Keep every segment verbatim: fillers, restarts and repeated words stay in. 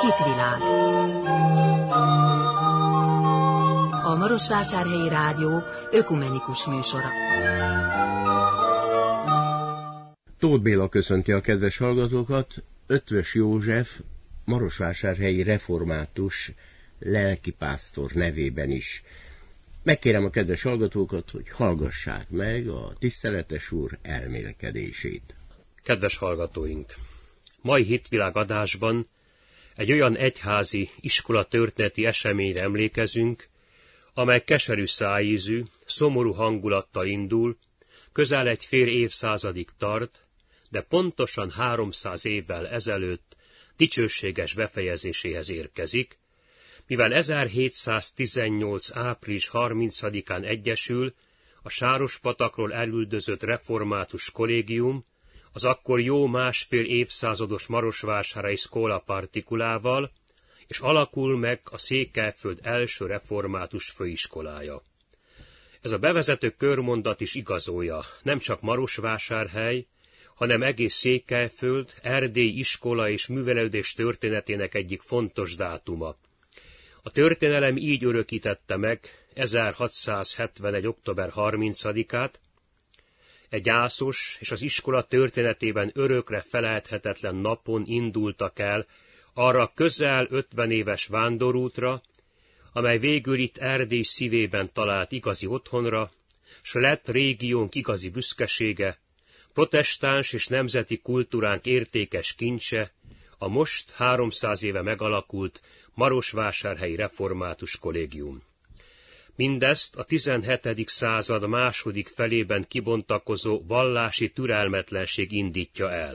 Hitvilág. A Marosvásárhelyi Rádió ökumenikus műsora. Tóth Béla köszönti a kedves hallgatókat. Eötvös József, marosvásárhelyi református lelkipásztor nevében is. Megkérem a kedves hallgatókat, hogy hallgassák meg a tiszteletes úr elmélkedését. Kedves hallgatóink! Mai Hitvilág adásban egy olyan egyházi iskola történeti eseményre emlékezünk, amely keserű szájízű, szomorú hangulattal indul, közel egy fél évszázadig tart, de pontosan háromszáz évvel ezelőtt dicsőséges befejezéséhez érkezik, mivel ezerhétszáztizennyolc április harmincadikán egyesül a Sárospatakról elüldözött református kollégium az akkor jó másfél évszázados marosvásárhelyi Schola Particulával, és alakul meg a Székelyföld első református főiskolája. Ez a bevezető körmondat is igazolja, nem csak Marosvásárhely, hanem egész Székelyföld, Erdély iskola és művelődés történetének egyik fontos dátuma. A történelem így örökítette meg ezerhatszázhetvenegy október harmincadikát, egy gyászos és az iskola történetében örökre felejthetetlen napon indultak el arra közel ötven éves vándorútra, amely végül itt Erdély szívében talált igazi otthonra, s lett régiónk igazi büszkesége, protestáns és nemzeti kultúránk értékes kincse, a most háromszáz éve megalakult Marosvásárhelyi Református Kollégium. Mindezt a tizenhetedik század második felében kibontakozó vallási türelmetlenség indítja el.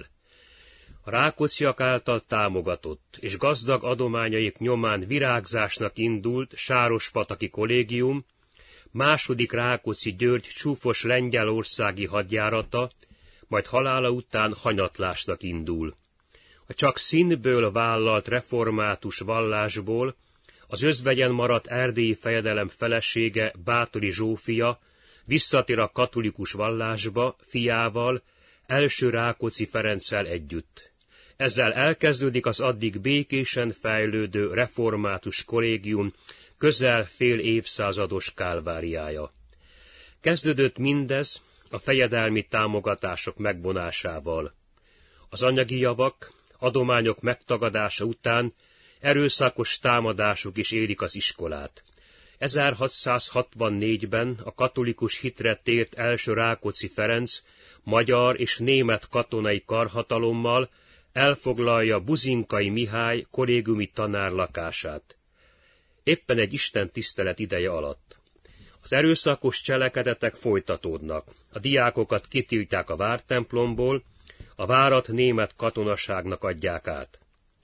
A Rákócziak által támogatott és gazdag adományaik nyomán virágzásnak indult Sárospataki kollégium, második Rákóczi György csúfos lengyelországi hadjárata, majd halála után hanyatlásnak indul. A csak színből vállalt református vallásból az özvegyen maradt erdélyi fejedelem felesége, Báthori Zsófia visszatér a katolikus vallásba fiával, első Rákóczi Ferenccel együtt. Ezzel elkezdődik az addig békésen fejlődő református kollégium közel fél évszázados kálváriája. Kezdődött mindez a fejedelmi támogatások megvonásával. Az anyagi javak, adományok megtagadása után erőszakos támadások is érik az iskolát. ezerhatszázhatvannégyben a katolikus hitre tért első Rákóczi Ferenc magyar és német katonai karhatalommal elfoglalja Buzinkai Mihály kollégiumi tanár lakását. Éppen egy istentisztelet ideje alatt. Az erőszakos cselekedetek folytatódnak. A diákokat kitiltják a vártemplomból, a várat német katonaságnak adják át.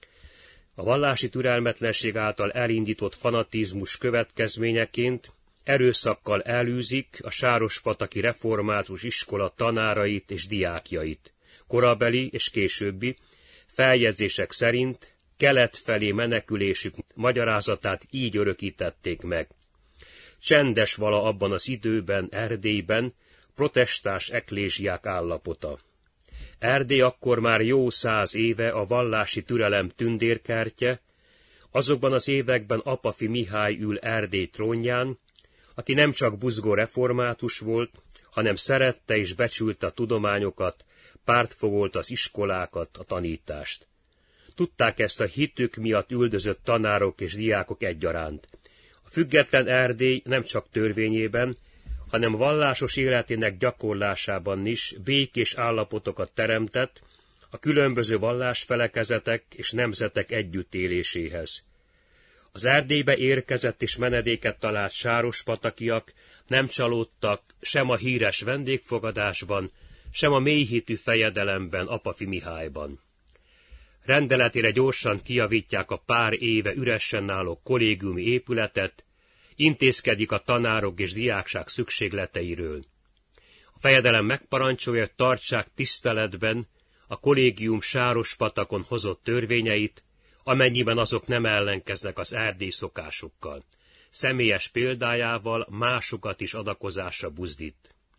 A vallási türelmetlenség által elindított fanatizmus következményeként erőszakkal elűzik a Sárospataki református iskola tanárait és diákjait. Korabeli és későbbi feljegyzések szerint kelet felé menekülésük magyarázatát így örökítették meg. Csendes vala abban az időben Erdélyben protestáns eklézsiák állapota. Erdély akkor már jó száz éve a vallási türelem tündérkertje, azokban az években Apafi Mihály ül Erdély trónján, aki nem csak buzgó református volt, hanem szerette és becsülte a tudományokat, pártfogolt az iskolákat, a tanítást. Tudták ezt a hitük miatt üldözött tanárok és diákok egyaránt. A független Erdély nem csak törvényében, hanem vallásos életének gyakorlásában is békés állapotokat teremtett a különböző vallásfelekezetek és nemzetek együttéléséhez. Az Erdélybe érkezett és menedéket talált sárospatakiak nem csalódtak sem a híres vendégfogadásban, sem a mélyhitű fejedelemben, Apafi Mihályban. Rendeletére gyorsan kijavítják a pár éve üresen álló kollégiumi épületet, intézkedik a tanárok és diákság szükségleteiről. A fejedelem megparancsolja, hogy tartsák tiszteletben a kollégium Sárospatakon hozott törvényeit, amennyiben azok nem ellenkeznek az erdélyi szokásokkal. Személyes példájával másokat is adakozásra buzdít.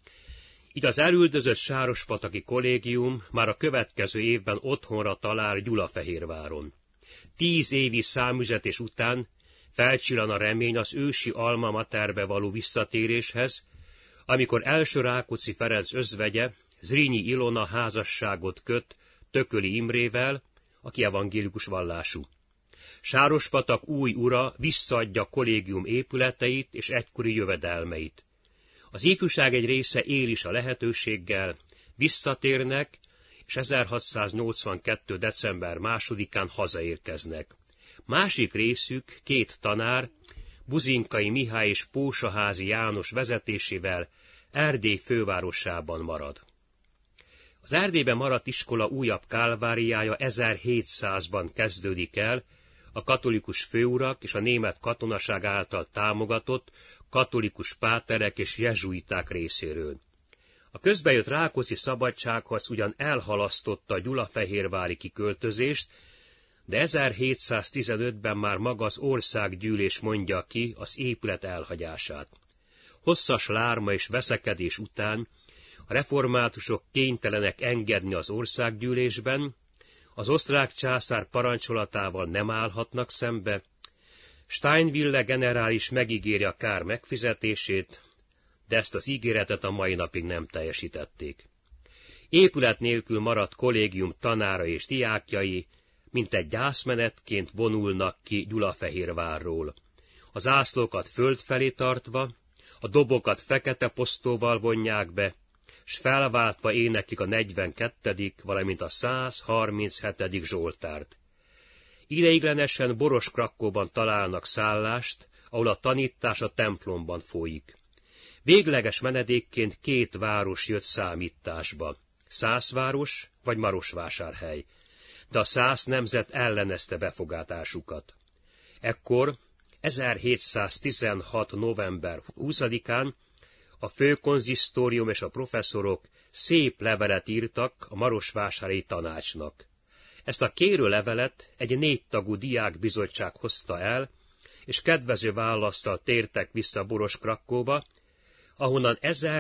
Így az elüldözött Sárospataki kollégium már a következő évben otthonra talál Gyulafehérváron. Tíz évi számüzetés után felcsillan a remény az ősi alma materbe való visszatéréshez, amikor első Rákóczi Ferenc özvegye, Zrínyi Ilona házasságot köt Tököli Imrével, aki evangélikus vallású. Sárospatak új ura visszaadja a kollégium épületeit és egykori jövedelmeit. Az ifjúság egy része él is a lehetőséggel, visszatérnek, és ezerhatszáznyolcvankettő. december másodikán hazaérkeznek. Másik részük, két tanár, Buzinkai Mihály és Pósaházi János vezetésével Erdély fővárosában marad. Az Erdélyben maradt iskola újabb kálváriája ezerhétszázban kezdődik el, a katolikus főurak és a német katonaság által támogatott katolikus páterek és jezsuiták részéről. A közbejött rákóczi szabadságharc ugyan elhalasztotta a gyulafehérvári kiköltözést, de ezerhétszáztizenötben már maga az országgyűlés mondja ki az épület elhagyását. Hosszas lárma és veszekedés után a reformátusok kénytelenek engedni az országgyűlésben, az osztrák császár parancsolatával nem állhatnak szembe, Steinwille generális megígéri a kár megfizetését, de ezt az ígéretet a mai napig nem teljesítették. Épület nélkül maradt kollégium tanára és diákjai, mint egy gyászmenetként vonulnak ki Gyulafehérvárról. A zászlókat föld felé tartva, a dobokat fekete posztóval vonják be, s felváltva éneklik a negyvenkettedik valamint a százharminchetedik zsoltárt. Ideiglenesen Boros-Krakkóban találnak szállást, ahol a tanítás a templomban folyik. Végleges menedékként két város jött számításba, Szászváros vagy Marosvásárhely, de a szász nemzet ellenezte befogadásukat. Ekkor, ezerhétszáztizenhat. november huszadikán a főkonzisztórium és a professzorok szép levelet írtak a marosvásárhelyi tanácsnak. Ezt a kérő levelet egy négytagú diákbizottság hozta el, és kedvező válasszal tértek vissza Boros-Krakkóba, ahonnan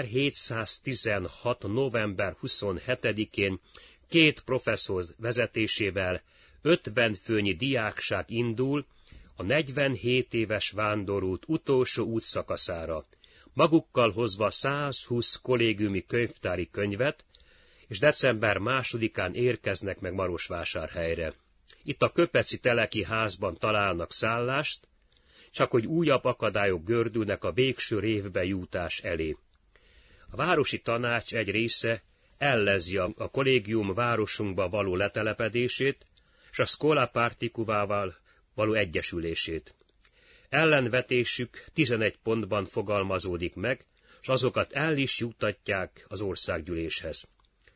ezerhétszáztizenhat. november huszonhetedikén két professzor vezetésével ötven főnyi diákság indul a negyvenhét éves vándorút utolsó útszakaszára, magukkal hozva százhúsz kollégiumi könyvtári könyvet, és december másodikán érkeznek meg Marosvásárhelyre. Itt a Köpeci Teleki házban találnak szállást, csak hogy újabb akadályok gördülnek a végső révbe jutás elé. A városi tanács egy része ellenzi a kollégium városunkba való letelepedését, és a Schola Particuvával való egyesülését. Ellenvetésük tizenegy pontban fogalmazódik meg, és azokat el is juttatják az országgyűléshez.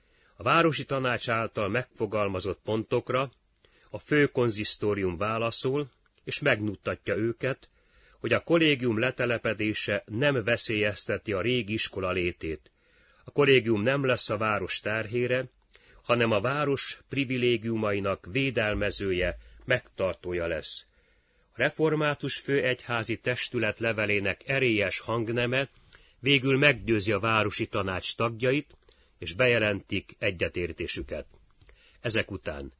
A városi tanács által megfogalmazott pontokra a főkonzisztórium válaszol, és megnyugtatja őket, hogy a kollégium letelepedése nem veszélyezteti a régi iskola létét. A kollégium nem lesz a város terhére, hanem a város privilégiumainak védelmezője, megtartója lesz. A református főegyházi testület levelének erélyes hangneme végül meggyőzi a városi tanács tagjait, és bejelentik egyetértésüket. Ezek után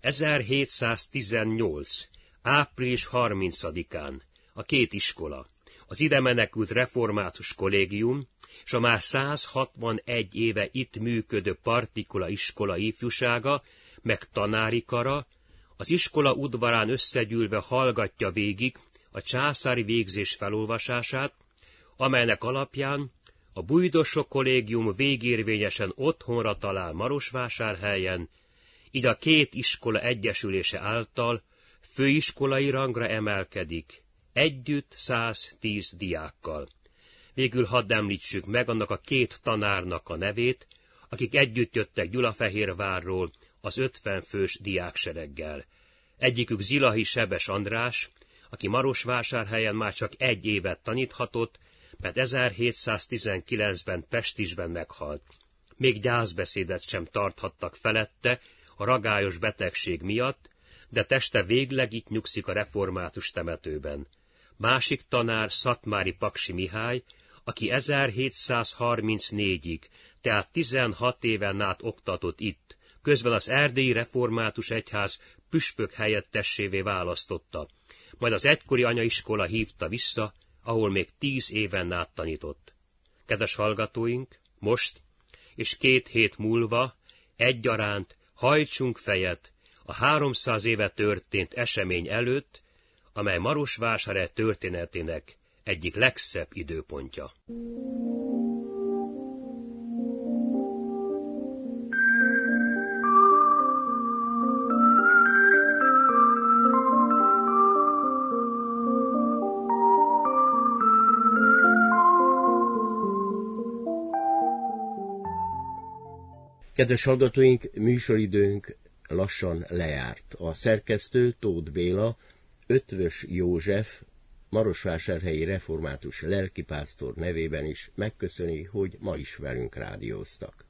ezerhétszáztizennyolc. április harmincadikán a két iskola, az ide menekült református kollégium és a már százhatvanegy éve itt működő partikula iskola ifjúsága, meg tanári kara, az iskola udvarán összegyűlve hallgatja végig a császári végzés felolvasását, amelynek alapján a Bújdosok kollégium végérvényesen otthonra talál Marosvásárhelyen, így a két iskola egyesülése által főiskolai rangra emelkedik, együtt száztíz diákkal. Végül hadd említsük meg annak a két tanárnak a nevét, akik együtt jöttek Gyulafehérvárról az ötven fős diáksereggel. Egyikük Zilahi Sebes András, aki Marosvásárhelyen már csak egy évet taníthatott, mert ezerhétszáztizenkilencben Pestisben meghalt. Még gyászbeszédet sem tarthattak felette a ragályos betegség miatt, de teste végleg itt nyugszik a református temetőben. Másik tanár Szatmári Paksi Mihály, aki ezerhétszázharmincnégyig, tehát tizenhat éven át oktatott itt, közben az erdélyi református egyház püspök helyettessévé választotta, majd az egykori anyaiskola hívta vissza, ahol még tíz éven át tanított. Kedves hallgatóink, most és két hét múlva egyaránt hajtsunk fejet a háromszáz éve történt esemény előtt, amely Marosvásárhely történetének egyik legszebb időpontja. Kedves hallgatóink, műsoridőnk lassan lejárt. A szerkesztő Tóth Béla, Eötvös József, marosvásárhelyi református lelkipásztor nevében is megköszöni, hogy ma is velünk rádióztak.